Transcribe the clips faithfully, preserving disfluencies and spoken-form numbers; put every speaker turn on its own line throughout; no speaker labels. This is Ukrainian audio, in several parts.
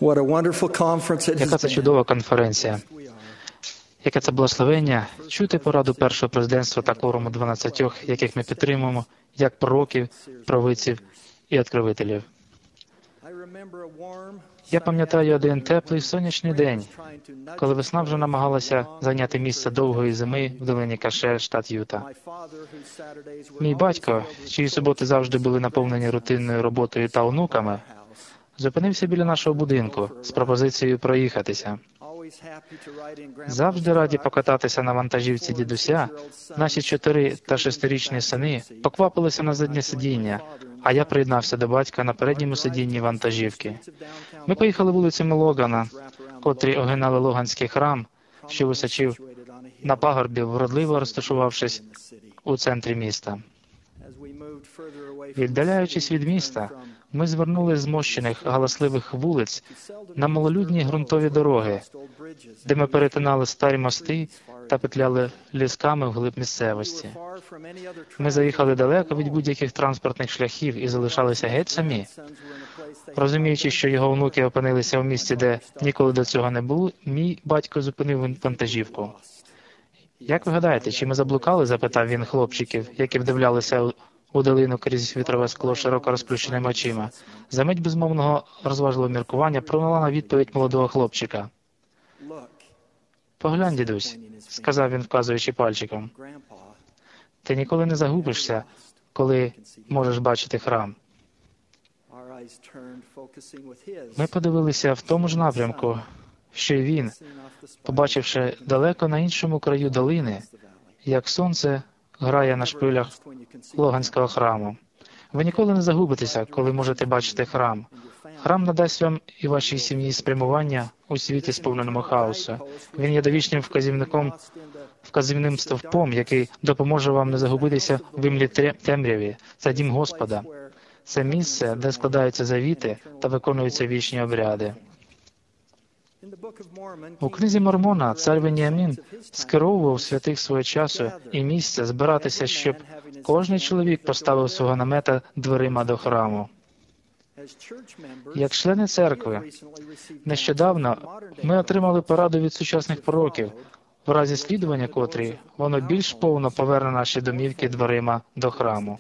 What a wonderful conference it
Яка
has
це
been.
чудова конференція. Яке це благословення чути пораду першого президентства та кворуму дванадцятьох, яких ми підтримуємо, як пророків, провидців і відкривителів. Я пам'ятаю один теплий сонячний день, коли весна вже намагалася зайняти місце довгої зими в долині Каше, штат Юта. Мій батько, чиї суботи завжди були наповнені рутинною роботою та онуками, зупинився біля нашого будинку з пропозицією проїхатися. Завжди раді покататися на вантажівці дідуся, наші чотири- та шестирічні сини поквапилися на заднє сидіння, а я приєднався до батька на передньому сидінні вантажівки. Ми поїхали вулицями Логана, котрі огинали Логанський храм, що височив на пагорбі, вродливо розташувавшись у центрі міста. Віддаляючись від міста, ми звернули з мощених галасливих вулиць на малолюдні ґрунтові дороги, де ми перетинали старі мости та петляли лісками вглиб місцевості. Ми заїхали далеко від будь-яких транспортних шляхів і залишалися геть самі. Розуміючи, що його онуки опинилися в місці, де ніколи до цього не було, мій батько зупинив вантажівку. «Як ви гадаєте, чи ми заблукали?» – запитав він хлопчиків, які вдивлялися у долину крізь вітрове скло широко розплющеними очима. Замить безмовного розважливого міркування пролунала відповідь молодого хлопчика. «Поглянь, дідусь», – сказав він, вказуючи пальчиком. «Ти ніколи не загубишся, коли можеш бачити храм». Ми подивилися в тому ж напрямку, що й він, побачивши далеко на іншому краю долини, як сонце грає на шпилях Логанського храму. Ви ніколи не загубитеся, коли можете бачити храм. Храм надасть вам і вашій сім'ї спрямування у світі, сповненому хаосу. Він є довічним вказівником, вказівним стовпом, який допоможе вам не загубитися в імлі темряві. Це дім Господа. Це місце, де складаються завіти та виконуються вічні обряди. У книзі Мормона цар Веніамін скеровував святих свого часу і місця збиратися, щоб кожний чоловік поставив свого намета дверима до храму. Як члени церкви, нещодавно ми отримали пораду від сучасних пророків, в разі слідування котрій воно більш повно поверне наші домівки дверима до храму.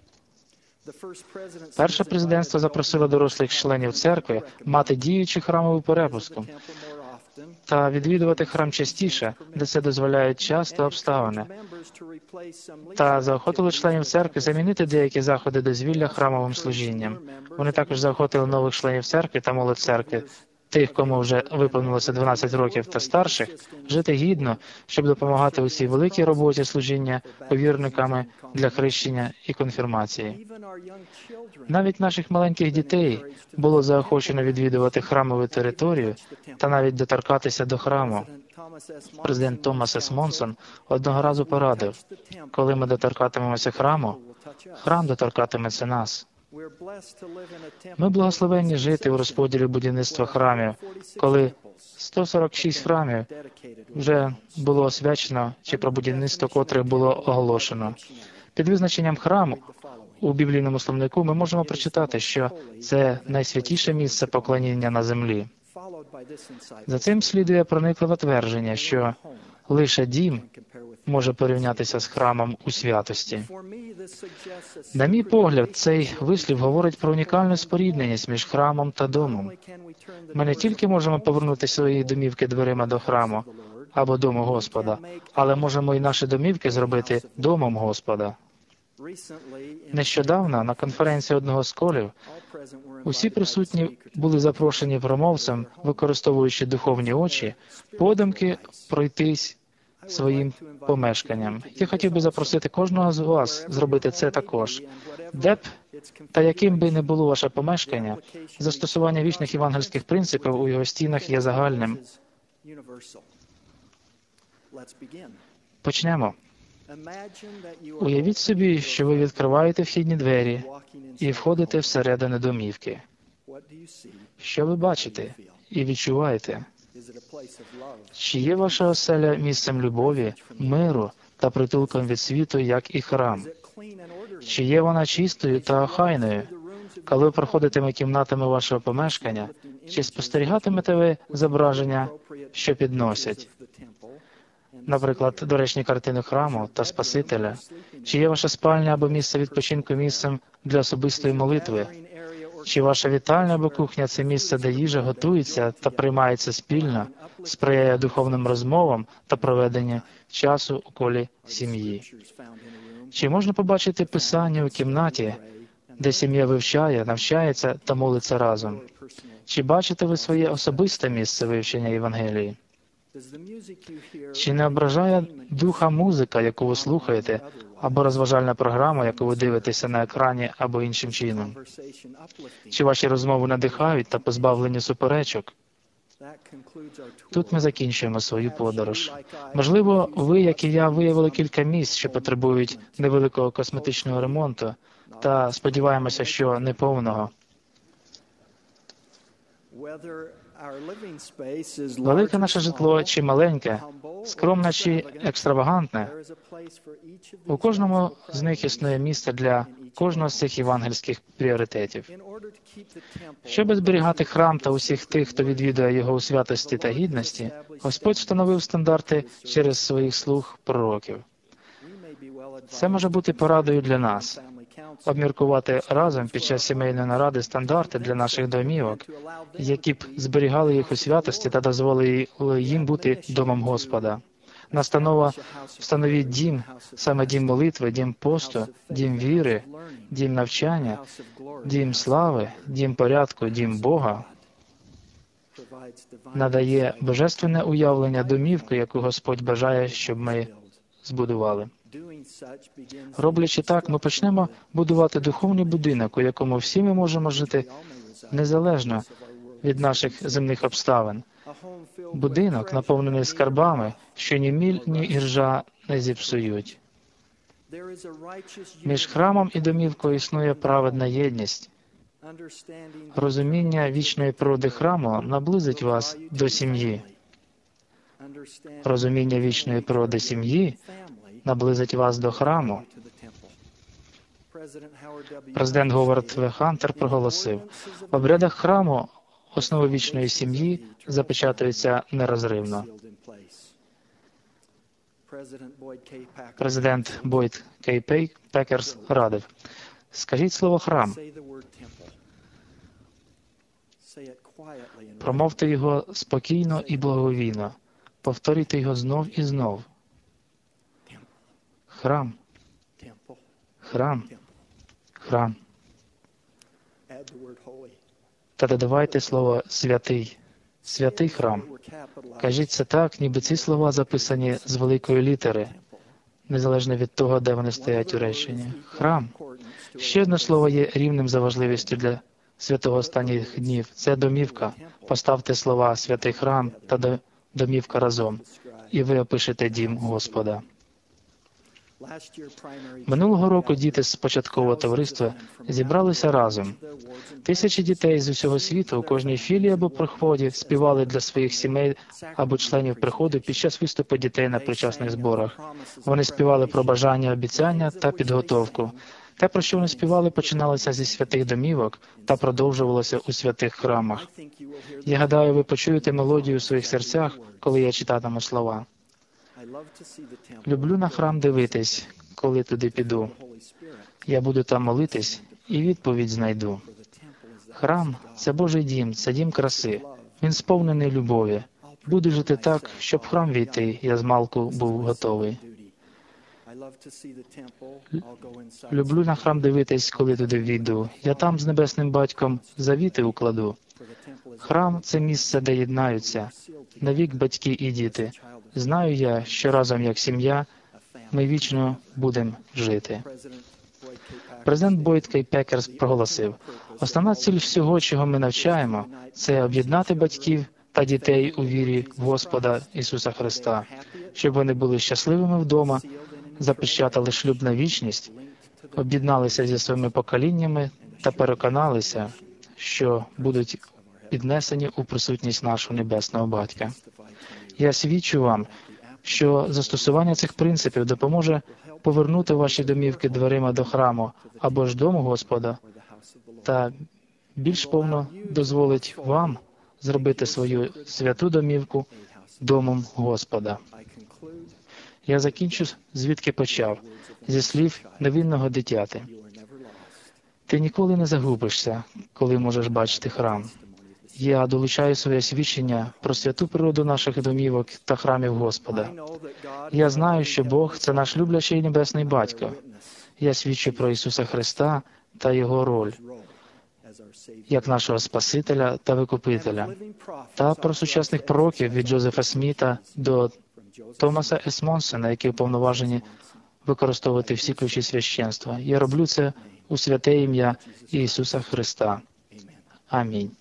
Перше президентство запросило дорослих членів церкви мати діючу храмову перепустку та відвідувати храм частіше, де це дозволяють час та обставини, та заохотили членів церкви замінити деякі заходи дозвілля храмовим служінням. Вони також заохотили нових членів церкви та молодь церкви, тих, кому вже виповнилося дванадцять років та старших, жити гідно, щоб допомагати у цій великій роботі служіння повірниками для хрещення і конфірмації. Навіть наших маленьких дітей було заохочено відвідувати храмову територію та навіть доторкатися до храму. Президент Томас С. Монсон одного разу порадив, коли ми доторкатимемося храму, храм доторкатиметься нас. Ми благословенні жити у розподілі будівництва храмів, коли сто сорок шість храмів вже було освячено, чи про будівництво котрих було оголошено. Під визначенням храму у біблійному словнику ми можемо прочитати, що це найсвятіше місце поклоніння на землі. За цим слідує проникливе твердження, що лише дім може порівнятися з храмом у святості. На мій погляд, цей вислів говорить про унікальну спорідненість між храмом та домом. Ми не тільки можемо повернути свої домівки дверима до храму або дому Господа, але можемо і наші домівки зробити домом Господа. Нещодавно на конференції одного з колів усі присутні були запрошені промовцем, використовуючи духовні очі, подумки пройтись своїм помешканням. Я хотів би запросити кожного з вас зробити це також. Де б та яким би не було ваше помешкання, застосування вічних євангельських принципів у його стінах є загальним. Почнемо. Уявіть собі, що ви відкриваєте вхідні двері і входите всередину домівки. Що ви бачите і відчуваєте? Чи є ваша оселя місцем любові, миру та притулком від світу, як і храм? Чи є вона чистою та охайною? Коли ви проходитиме кімнатами вашого помешкання, чи спостерігатимете ви зображення, що підносять? Наприклад, доречні картини храму та Спасителя? Чи є ваша спальня або місце відпочинку місцем для особистої молитви? Чи ваша вітальня або кухня – це місце, де їжа готується та приймається спільно, сприяє духовним розмовам та проведенню часу у колі сім'ї? Чи можна побачити Писання у кімнаті, де сім'я вивчає, навчається та молиться разом? Чи бачите ви своє особисте місце вивчення Євангелії? Чи не ображає духа музика, яку ви слухаєте, або розважальна програма, яку ви дивитеся на екрані, або іншим чином? Чи ваші розмови надихають та позбавлені суперечок? Тут ми закінчуємо свою подорож. Можливо, ви, як і я, виявили кілька місць, що потребують невеликого косметичного ремонту, та сподіваємося, що неповного. Велике наше житло чи маленьке, скромне чи екстравагантне, у кожному з них існує місце для кожного з цих євангельських пріоритетів. Щоб зберігати храм та усіх тих, хто відвідує його у святості та гідності, Господь встановив стандарти через своїх слуг пророків. Це може бути порадою для нас. Обміркувати разом під час сімейної наради стандарти для наших домівок, які б зберігали їх у святості та дозволили їм бути домом Господа. Настанова «Встановіть дім», саме дім молитви, дім посту, дім віри, дім навчання, дім слави, дім порядку, дім Бога, надає божественне уявлення домівки, яку Господь бажає, щоб ми збудували. Роблячи так, ми почнемо будувати духовний будинок, у якому всі ми можемо жити незалежно від наших земних обставин. Будинок, наповнений скарбами, що ні міль, ні іржа не зіпсують. Між храмом і домівкою існує праведна єдність. Розуміння вічної природи храму наблизить вас до сім'ї. Розуміння вічної природи сім'ї наблизить вас до храму. Президент Говард В. Хантер проголосив, в обрядах храму основи вічної сім'ї запечатуються нерозривно. Президент Бойд Кей Пекерс радив, скажіть слово «храм». Промовте його спокійно і благовійно. Повторюйте його знов і знов. Храм. Храм. Храм. Та додавайте слово «святий». Святий храм. Кажіть це так, ніби ці слова записані з великої літери, незалежно від того, де вони стоять у реченні. Храм. Ще одне слово є рівним за важливістю для святого останніх днів. Це домівка. Поставте слова «святий храм» та «домівка» разом, і ви опишете дім Господа. Минулого року діти з початкового товариства зібралися разом. Тисячі дітей з усього світу у кожній філії або приході співали для своїх сімей або членів приходу під час виступу дітей на причасних зборах. Вони співали про бажання, обіцяння та підготовку. Те, про що вони співали, починалося зі святих домівок та продовжувалося у святих храмах. Я гадаю, ви почуєте мелодію у своїх серцях, коли я читатиму слова. Люблю на храм дивитись, коли туди піду. Я буду там молитись і відповідь знайду. Храм – це Божий дім, це дім краси. Він сповнений любові. Буду жити так, щоб в храм війти, я змалку був готовий. Люблю на храм дивитись, коли туди війду. Я там з Небесним Батьком завіти укладу. Храм – це місце, де єднаються навік батьки і діти. Знаю я, що разом як сім'я ми вічно будемо жити. Президент Бойд Кей Пекерс проголосив, основна ціль всього, чого ми навчаємо, це об'єднати батьків та дітей у вірі в Господа Ісуса Христа, щоб вони були щасливими вдома, запечатали шлюб на вічність, об'єдналися зі своїми поколіннями та переконалися, що будуть піднесені у присутність нашого Небесного Батька. Я свідчу вам, що застосування цих принципів допоможе повернути ваші домівки дверима до храму або ж дому Господа та більш повно дозволить вам зробити свою святу домівку домом Господа. Я закінчу, звідки почав, зі слів невинного дитяти. Ти ніколи не загубишся, коли можеш бачити храм. Я долучаю своє свідчення про святу природу наших домівок та храмів Господа. Я знаю, що Бог – це наш люблячий небесний Батько. Я свідчу про Ісуса Христа та Його роль як нашого Спасителя та Викупителя, та про сучасних пророків від Джозефа Сміта до Томаса Есмонсена, які уповноважені використовувати всі ключі священства. Я роблю це у святе ім'я Ісуса Христа. Амінь.